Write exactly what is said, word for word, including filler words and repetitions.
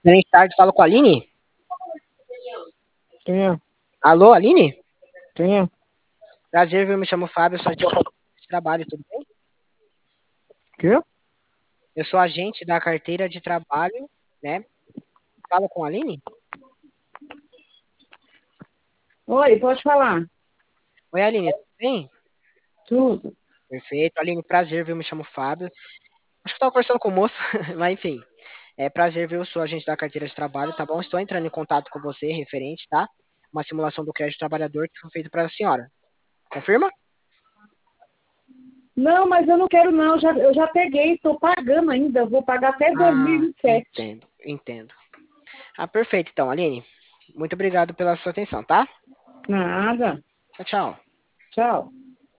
Excelente tarde, falo com a Aline. Quem é? Alô, Aline? Quem é? Prazer, eu me chamo Fábio, sou agente de trabalho, tudo bem? Quê? Eu sou agente da carteira de trabalho, né? Falo com a Aline? Oi, pode falar. Oi, Aline, tudo bem? Tudo. Perfeito. Aline, prazer, viu? Me chamo Fábio. Acho que eu tava conversando com o moço, mas enfim. É prazer, viu? Eu sou agente da carteira de trabalho, tá bom? Estou entrando em contato com você, referente, tá? Uma simulação do crédito trabalhador que foi feita para a senhora. Confirma? Não, mas eu não quero não. Já, eu já peguei, estou pagando ainda. Eu vou pagar até Ah, dois mil e vinte e sete. entendo, entendo. Ah, perfeito, então, Aline. Muito obrigado pela sua atenção, tá? Nada. Tchau, tchau. Tchau.